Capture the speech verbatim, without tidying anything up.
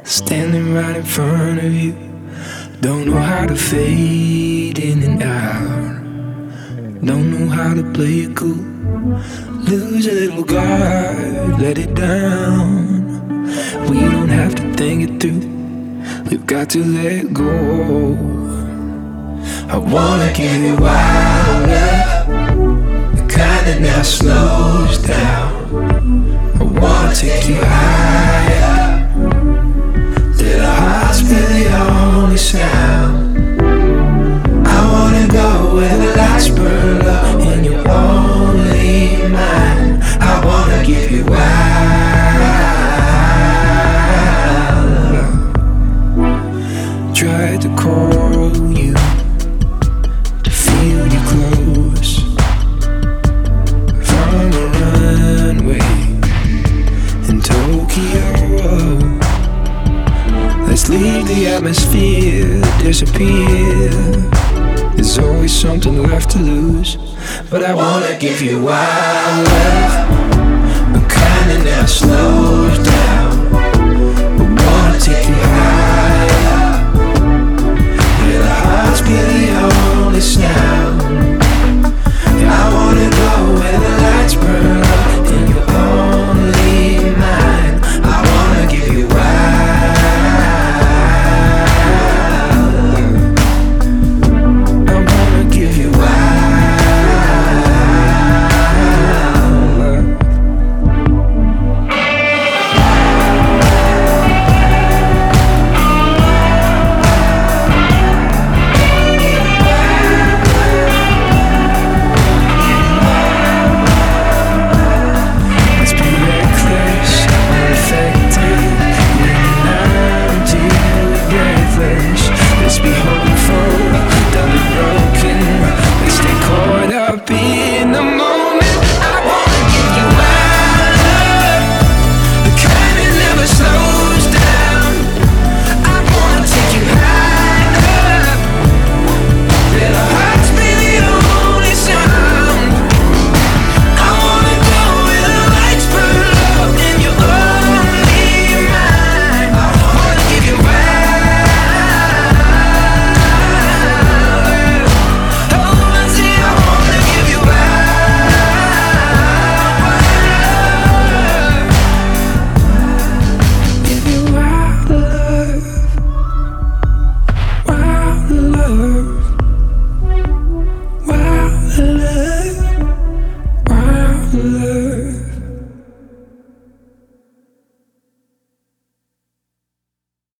standing right in front of you. Don't know how to fade in and out. Don't know how to play it cool. Lose a little guard, let it down. We don't have to think it through. We've got to let go. I wanna give you wild love, the kind that now slows down. I wanna take you higher, till our hearts be the only sound. I wanna go where the lights burn low and you're only mine. I wanna give you wild love. Tried to call you, to feel you close, from the runway in Tokyo. Let's leave the atmosphere, disappear. There's always something left to lose. But I wanna give you wild love, the kind that never slows